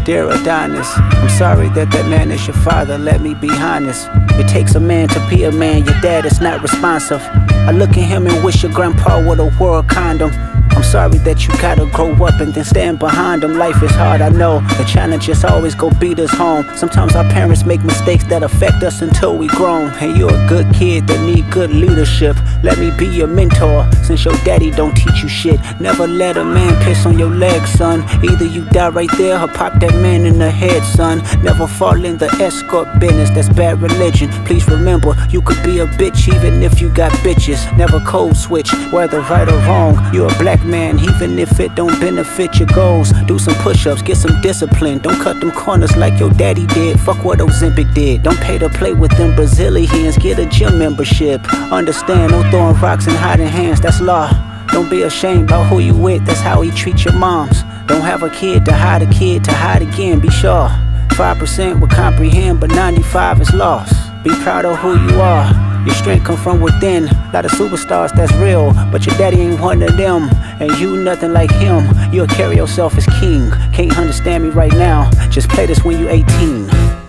Dear Adonis, I'm sorry that man is your father, let me be honest. It takes a man to be a man, your dad is not responsive. I look at him and wish your grandpa would have wore a condom. I'm sorry that you gotta grow up and then stand behind them. Life is hard, I know. The challenges always go beat us home. Sometimes our parents make mistakes that affect us until we grown. And you're a good kid that need good leadership. Let me be your mentor, since your daddy don't teach you shit. Never let a man piss on your leg, son. Either you die right there or pop that man in the head, son. Never fall in the escort business, that's bad religion. Please remember, you could be a bitch even if you got bitches. Never code switch, whether right or wrong. You're a black man, even if it don't benefit your goals. Do some push-ups, get some discipline. Don't cut them corners like your daddy did. Fuck what Ozempic did. Don't pay to play with them Brazilians. Get a gym membership. Understand, no throwing rocks and hiding hands, that's law. Don't be ashamed about who you with, that's how he treat your moms. Don't have a kid to hide again, be sure. 5% will comprehend, but 95 is lost. Be proud of who you are. Your strength come from within. Lot of superstars that's real, but your daddy ain't one of them. And you nothing like him. You'll carry yourself as king. Can't understand me right now, just play this when you 18.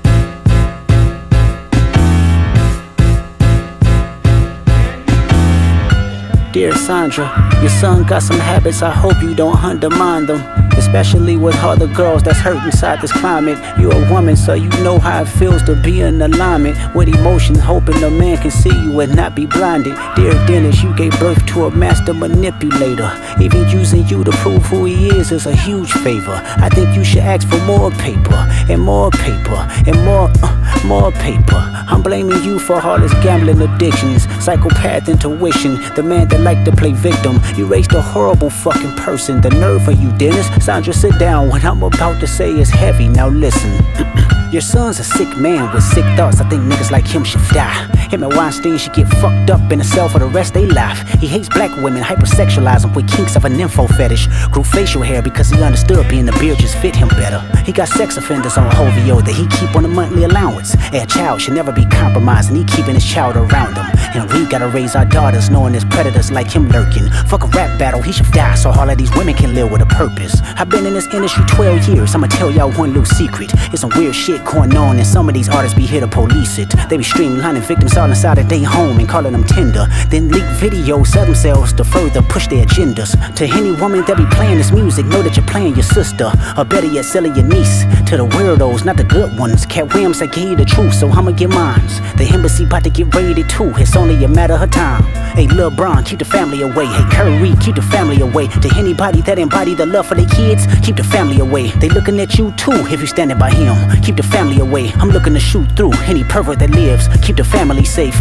Dear Sandra, your son got some habits, I hope you don't undermine them. Especially with all the girls that's hurt inside this climate. You're a woman, so you know how it feels to be in alignment with emotions, hoping a man can see you and not be blinded. Dear Dennis, you gave birth to a master manipulator. Even using you to prove who he is a huge favor. I think you should ask for more paper, and more paper, and more paper. I'm blaming you for all his gambling addictions, psychopath intuition, the man that like to play victim. You raised a horrible fucking person. The nerve of you, Dennis. Sandra, sit down. What I'm about to say is heavy. Now listen. Your son's a sick man with sick thoughts. I think niggas like him should die. Him and Weinstein should get fucked up in a cell for the rest of their life. He hates black women, hypersexualize them with kinks of an info fetish. Grew facial hair because he understood being a beard just fit him better. He got sex offenders on OVO that he keep on a monthly allowance. A child should never be compromised, and he keeping his child around him. And we gotta raise our daughters knowing there's predators like him lurking. Fuck a rap battle, he should die so all of these women can live with a purpose. I've been in this industry 12 years, I'ma tell y'all one little secret. It's some weird shit going on, and some of these artists be here to police it. They be streamlining victims all inside of their home and calling them tender. Then leak videos of themselves to further push their agendas. To any woman that be playing this music, know that you're playing your sister, or better yet, selling your niece. To the weirdos, not the good ones. Cat Williams, I gave you the truth, so I'ma get mines. The embassy about to get raided too, it's only a matter of time. Hey, Lil Bron, keep the family away. Hey, Curry, keep the family away. To anybody that embody the love for their kids, keep the family away. They looking at you too if you standing by him. Keep the family away. I'm looking to shoot through any pervert that lives. Keep the family safe.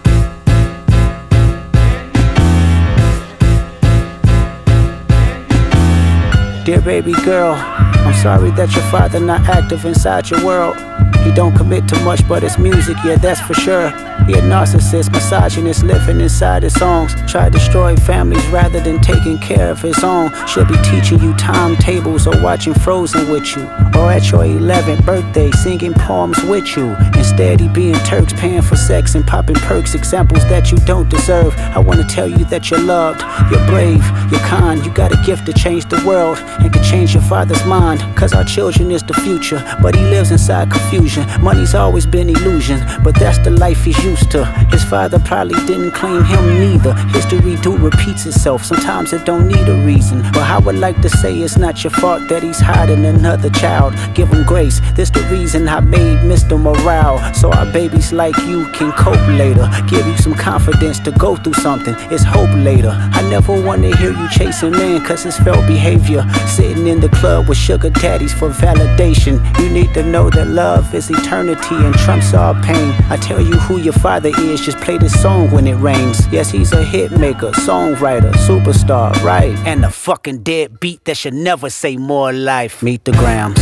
Dear baby girl, I'm sorry that your father not active inside your world. He don't commit to much but his music, yeah, that's for sure. He a narcissist, misogynist, living inside his songs. Try to destroy families rather than taking care of his own. Should be teaching you timetables or watching Frozen with you, or at your 11th birthday singing poems with you. Instead he being Turks, paying for sex and popping perks, examples that you don't deserve. I wanna tell you that you're loved, you're brave, you're kind. You got a gift to change the world and can change your father's mind. Cause our children is the future, but he lives inside confusion. Money's always been illusion, but that's the life he's used to. His father probably didn't claim him neither. History do repeats itself, sometimes it don't need a reason. But I would like to say it's not your fault that he's hiding another child. Give him grace, this the reason I made Mr. Morale, so our babies like you can cope later. Give you some confidence to go through something, it's hope later. I never wanna hear you chasing men cause it's felt behavior. Sitting in the club with sugar daddies for validation. You need to know that love is eternity and trumps all pain. I tell you who your father is, just play this song when it rains. Yes, he's a hit maker, songwriter, superstar, right? And a fucking deadbeat that should never say more life. Meet the Grams.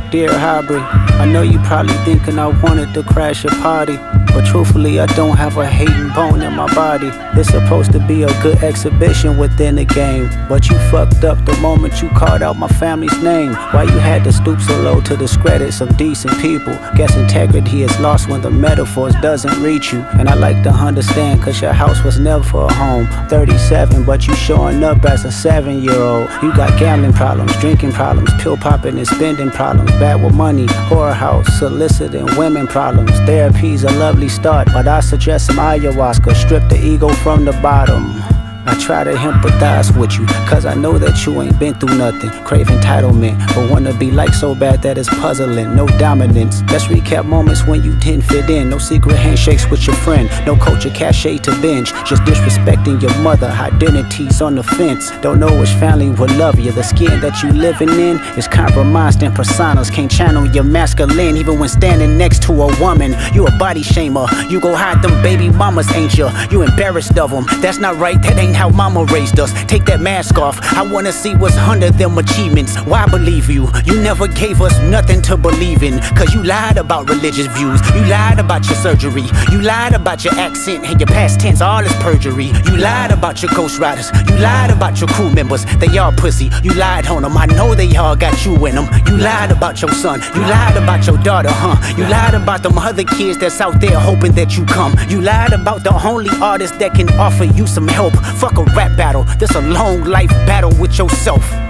Dear Hybrid, I know you probably thinking I wanted to crash your party, but truthfully I don't have a hating bone in my body. It's supposed to be a good exhibition within the game, but you fucked up the moment you called out my family's name. Why you had to stoop so low to discredit some decent people? Guess integrity is lost when the metaphors doesn't reach you. And I like to understand, cause your house was never a home. 37, but you showing up as a 7-year-old. You got gambling problems, drinking problems, pill popping and spending problems, bad with money, whorehouse, soliciting women problems. Therapy's a lovely start, but I suggest some ayahuasca, strip the ego from the bottom. I try to empathize with you, cause I know that you ain't been through nothing. Crave entitlement, but wanna be like so bad that it's puzzling. No dominance. Let's recap moments when you didn't fit in. No secret handshakes with your friend, no culture cachet to binge. Just disrespecting your mother, identities on the fence. Don't know which family will love you. The skin that you living in is compromised in personas. Can't channel your masculine even when standing next to a woman. You a body shamer, you go hide them baby mamas, ain't you? You embarrassed of them, that's not right, that ain't how mama raised us. Take that mask off, I wanna see what's under them achievements. Why believe you? You never gave us nothing to believe in, cause you lied about religious views. You lied about your surgery. You lied about your accent and your past tense, all is perjury. You lied about your ghostwriters. You lied about your crew members, they all pussy. You lied on them, I know they all got you in them. You lied about your son. You lied about your daughter, You lied about them other kids that's out there hoping that you come. You lied about the only artist that can offer you some help. Fuck a rap battle, this a long life battle with yourself.